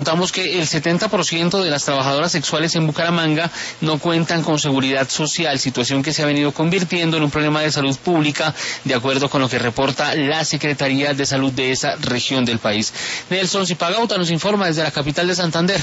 Contamos que el 70% de las trabajadoras sexuales en Bucaramanga no cuentan con seguridad social, situación que se ha venido convirtiendo en un problema de salud pública, de acuerdo con lo que reporta la Secretaría de Salud de esa región del país. Nelson Zipagauta nos informa desde la capital de Santander.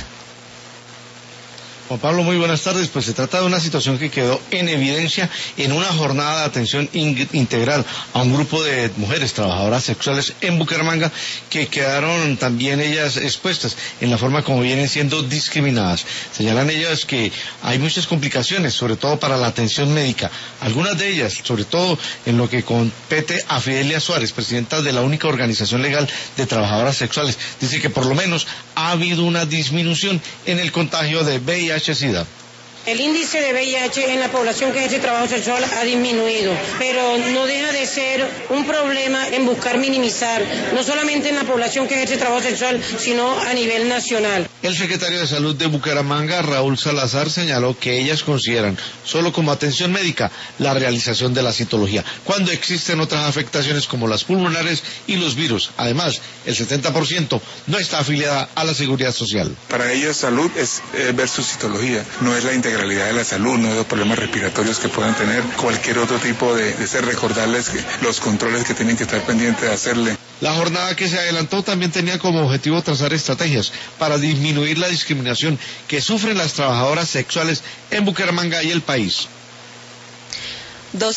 Juan Pablo, muy buenas tardes. Pues se trata de una situación que quedó en evidencia en una jornada de atención integral a un grupo de mujeres trabajadoras sexuales en Bucaramanga que quedaron también ellas expuestas en la forma como vienen siendo discriminadas. Señalan ellas que hay muchas complicaciones, sobre todo para la atención médica. Algunas de ellas, sobre todo en lo que compete a Fidelia Suárez, presidenta de la única organización legal de trabajadoras sexuales, dice que por lo menos ha habido una disminución en el contagio de VIH-Sida. El índice de VIH en la población que ejerce trabajo sexual ha disminuido, pero no deja de ser un problema en buscar minimizar, no solamente en la población que ejerce trabajo sexual, sino a nivel nacional. El secretario de Salud de Bucaramanga, Raúl Salazar, señaló que ellas consideran solo como atención médica la realización de la citología, cuando existen otras afectaciones como las pulmonares y los virus. Además, el 70% no está afiliada a la seguridad social. Para ellas salud es ver su citología, no es la integración de la salud, no de los problemas respiratorios que puedan tener, cualquier otro tipo de ser, recordarles que los controles que tienen que estar pendientes de hacerle. La jornada que se adelantó también tenía como objetivo trazar estrategias para disminuir la discriminación que sufren las trabajadoras sexuales en Bucaramanga y el país.